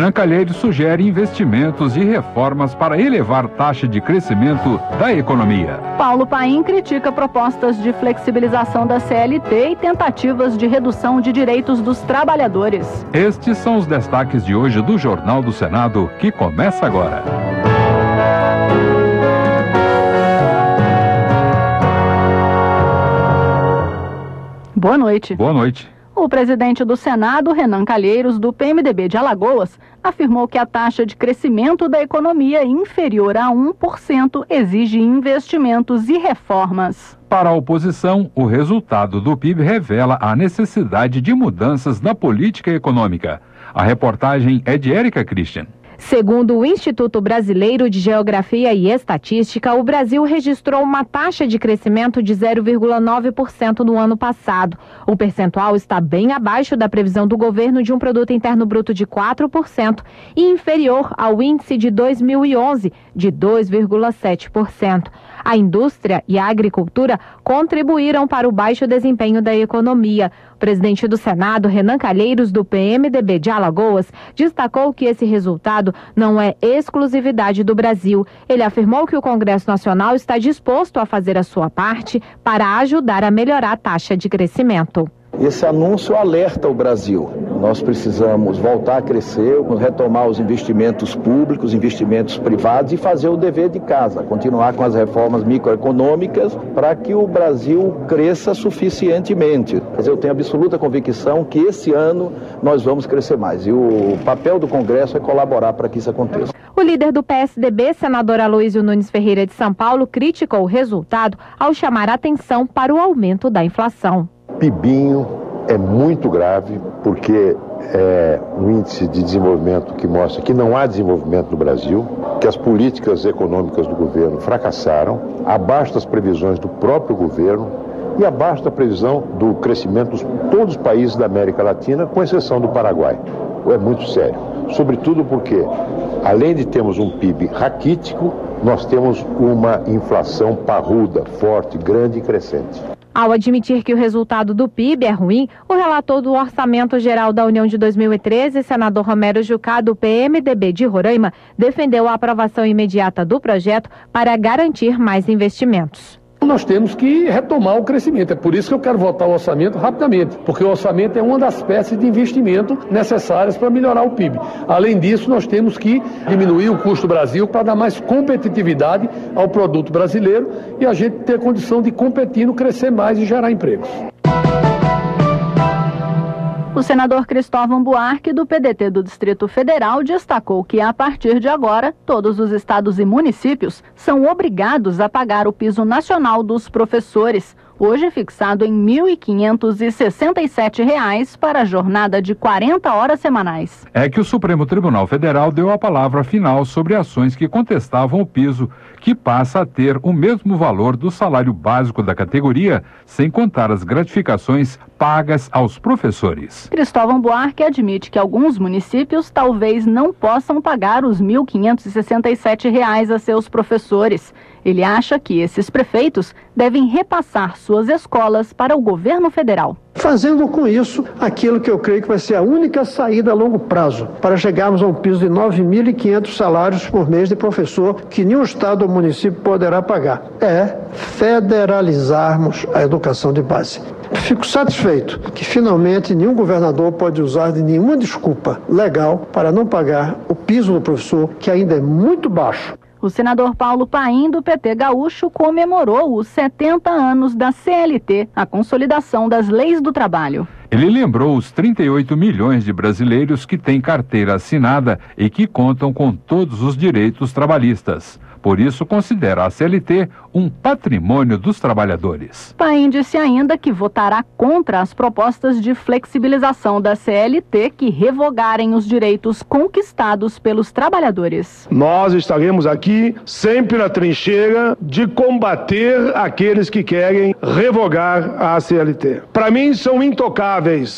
Renan Calheiros sugere investimentos e reformas para elevar a taxa de crescimento da economia. Paulo Paim critica propostas de flexibilização da CLT e tentativas de redução de direitos dos trabalhadores. Estes são os destaques de hoje do Jornal do Senado, que começa agora. Boa noite. Boa noite. O presidente do Senado, Renan Calheiros, do PMDB de Alagoas, afirmou que a taxa de crescimento da economia inferior a 1% exige investimentos e reformas. Para a oposição, o resultado do PIB revela a necessidade de mudanças na política econômica. A reportagem é de Érica Christian. Segundo o Instituto Brasileiro de Geografia e Estatística, o Brasil registrou uma taxa de crescimento de 0,9% no ano passado. O percentual está bem abaixo da previsão do governo de um produto interno bruto de 4% e inferior ao índice de 2011, de 2,7%. A indústria e a agricultura contribuíram para o baixo desempenho da economia. O presidente do Senado, Renan Calheiros, do PMDB de Alagoas, destacou que esse resultado não é exclusividade do Brasil. Ele afirmou que o Congresso Nacional está disposto a fazer a sua parte para ajudar a melhorar a taxa de crescimento. Esse anúncio alerta o Brasil. Nós precisamos voltar a crescer, retomar os investimentos públicos, investimentos privados e fazer o dever de casa, continuar com as reformas microeconômicas para que o Brasil cresça suficientemente. Mas eu tenho absoluta convicção que esse ano nós vamos crescer mais e o papel do Congresso é colaborar para que isso aconteça. O líder do PSDB, senador Aloysio Nunes Ferreira de São Paulo, criticou o resultado ao chamar a atenção para o aumento da inflação. PIBinho é muito grave porque é um índice de desenvolvimento que mostra que não há desenvolvimento no Brasil, que as políticas econômicas do governo fracassaram, abaixo das previsões do próprio governo e abaixo da previsão do crescimento de todos os países da América Latina, com exceção do Paraguai. É muito sério, sobretudo porque, além de termos um PIB raquítico, nós temos uma inflação parruda, forte, grande e crescente. Ao admitir que o resultado do PIB é ruim, o relator do Orçamento Geral da União de 2013, senador Romero Jucá, do PMDB de Roraima, defendeu a aprovação imediata do projeto para garantir mais investimentos. Nós temos que retomar o crescimento. É por isso que eu quero votar o orçamento rapidamente, porque o orçamento é uma das peças de investimento necessárias para melhorar o PIB. Além disso, nós temos que diminuir o custo do Brasil para dar mais competitividade ao produto brasileiro e a gente ter condição de competir, crescer mais e gerar empregos. O senador Cristóvão Buarque, do PDT do Distrito Federal, destacou que, a partir de agora, todos os estados e municípios são obrigados a pagar o piso nacional dos professores, hoje fixado em R$ 1.567 para a jornada de 40 horas semanais. É que o Supremo Tribunal Federal deu a palavra final sobre ações que contestavam o piso, que passa a ter o mesmo valor do salário básico da categoria, sem contar as gratificações pagas aos professores. Cristóvão Buarque admite que alguns municípios talvez não possam pagar os R$ 1.567 a seus professores. Ele acha que esses prefeitos devem repassar suas escolas para o governo federal. Fazendo com isso aquilo que eu creio que vai ser a única saída a longo prazo para chegarmos a um piso de 9.500 salários por mês de professor que nenhum estado ou município poderá pagar. É federalizarmos a educação de base. Fico satisfeito que finalmente nenhum governador pode usar de nenhuma desculpa legal para não pagar o piso do professor, que ainda é muito baixo. O senador Paulo Paim, do PT gaúcho, comemorou os 70 anos da CLT, a consolidação das leis do trabalho. Ele lembrou os 38 milhões de brasileiros que têm carteira assinada e que contam com todos os direitos trabalhistas. Por isso, considera a CLT um patrimônio dos trabalhadores. Paim disse ainda que votará contra as propostas de flexibilização da CLT que revogarem os direitos conquistados pelos trabalhadores. Nós estaremos aqui sempre na trincheira de combater aqueles que querem revogar a CLT. Para mim, são intocáveis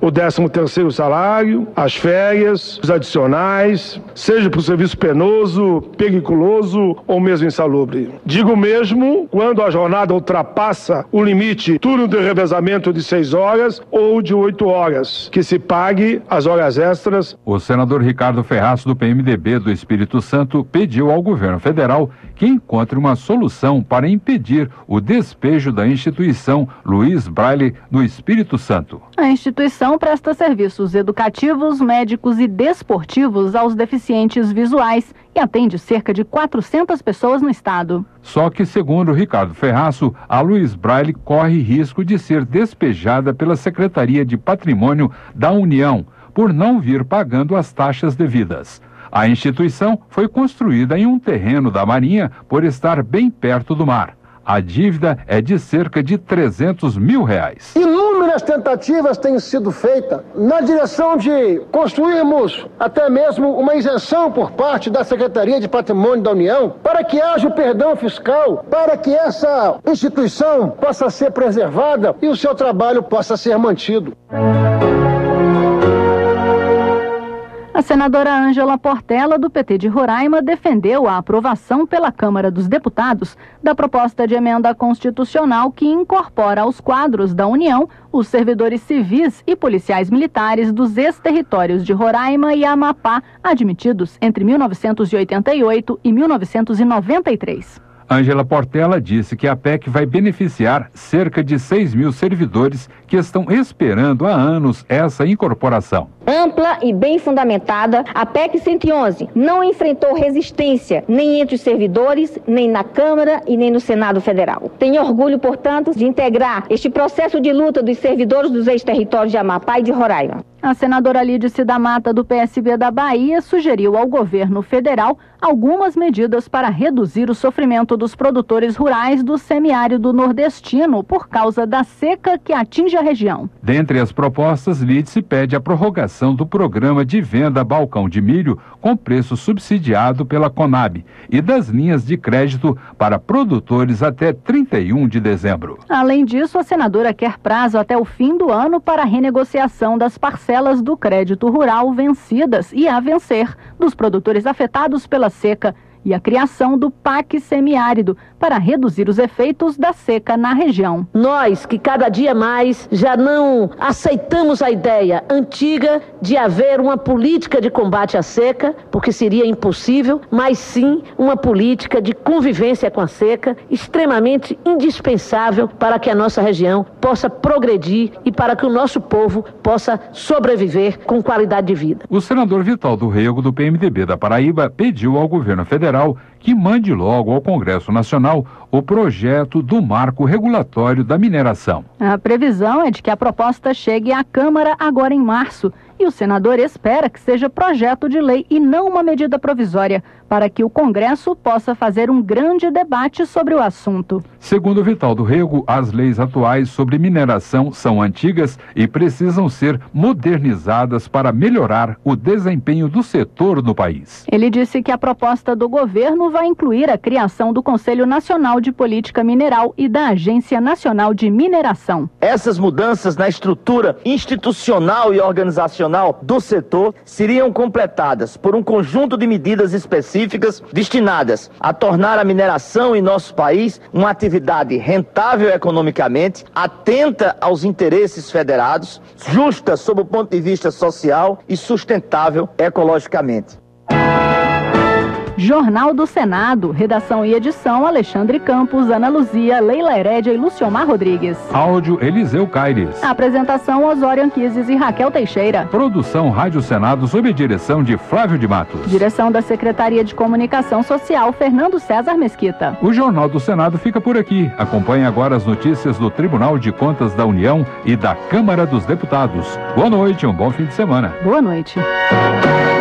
o 13º salário, as férias, os adicionais, seja para o serviço penoso, periculoso ou mesmo insalubre. Digo mesmo quando a jornada ultrapassa o limite turno de revezamento de 6 horas ou de 8 horas, que se pague as horas extras. O senador Ricardo Ferraz, do PMDB do Espírito Santo, pediu ao governo federal que encontre uma solução para impedir o despejo da instituição Luiz Braille no Espírito Santo. A instituição presta serviços educativos, médicos e desportivos aos deficientes visuais e atende cerca de 400 pessoas no estado. Só que, segundo Ricardo Ferraço, a Luiz Braille corre risco de ser despejada pela Secretaria de Patrimônio da União por não vir pagando as taxas devidas. A instituição foi construída em um terreno da Marinha por estar bem perto do mar. A dívida é de cerca de R$300 mil. Inúmeras tentativas têm sido feitas na direção de construirmos até mesmo uma isenção por parte da Secretaria de Patrimônio da União para que haja o perdão fiscal, para que essa instituição possa ser preservada e o seu trabalho possa ser mantido. A senadora Ângela Portela, do PT de Roraima, defendeu a aprovação pela Câmara dos Deputados da proposta de emenda constitucional que incorpora aos quadros da União os servidores civis e policiais militares dos ex-territórios de Roraima e Amapá, admitidos entre 1988 e 1993. Ângela Portela disse que a PEC vai beneficiar cerca de 6 mil servidores que estão esperando há anos essa incorporação. Ampla e bem fundamentada, a PEC 111 não enfrentou resistência nem entre os servidores, nem na Câmara e nem no Senado Federal. Tenho orgulho, portanto, de integrar este processo de luta dos servidores dos ex-territórios de Amapá e de Roraima. A senadora Lídice da Mata, do PSB da Bahia, sugeriu ao governo federal algumas medidas para reduzir o sofrimento dos produtores rurais do semiárido nordestino por causa da seca que atinge a região. Dentre as propostas, Lídice pede a prorrogação do programa de venda balcão de milho com preço subsidiado pela Conab e das linhas de crédito para produtores até 31 de dezembro. Além disso, a senadora quer prazo até o fim do ano para a renegociação das parcelas do crédito rural vencidas e a vencer dos produtores afetados pela seca e a criação do PAC semiárido para reduzir os efeitos da seca na região. Nós, que cada dia mais já não aceitamos a ideia antiga de haver uma política de combate à seca, porque seria impossível, mas sim uma política de convivência com a seca, extremamente indispensável para que a nossa região possa progredir e para que o nosso povo possa sobreviver com qualidade de vida. O senador Vital do Rego, do PMDB da Paraíba, pediu ao governo federal que mande logo ao Congresso Nacional o projeto do marco regulatório da mineração. A previsão é de que a proposta chegue à Câmara agora em março e o senador espera que seja projeto de lei e não uma medida provisória, para que o Congresso possa fazer um grande debate sobre o assunto. Segundo Vital do Rego, as leis atuais sobre mineração são antigas e precisam ser modernizadas para melhorar o desempenho do setor no país. Ele disse que a proposta do governo vai incluir a criação do Conselho Nacional de Política Mineral e da Agência Nacional de Mineração. Essas mudanças na estrutura institucional e organizacional do setor seriam completadas por um conjunto de medidas específicas destinadas a tornar a mineração em nosso país uma atividade rentável economicamente, atenta aos interesses federados, justa sob o ponto de vista social e sustentável ecologicamente. Jornal do Senado, redação e edição Alexandre Campos, Ana Luzia, Leila Herédia e Luciomar Rodrigues. Áudio Eliseu Caires. Apresentação Osório Anquises e Raquel Teixeira. Produção Rádio Senado sob direção de Flávio de Matos. Direção da Secretaria de Comunicação Social, Fernando César Mesquita. O Jornal do Senado fica por aqui. Acompanhe agora as notícias do Tribunal de Contas da União e da Câmara dos Deputados. Boa noite e um bom fim de semana. Boa noite.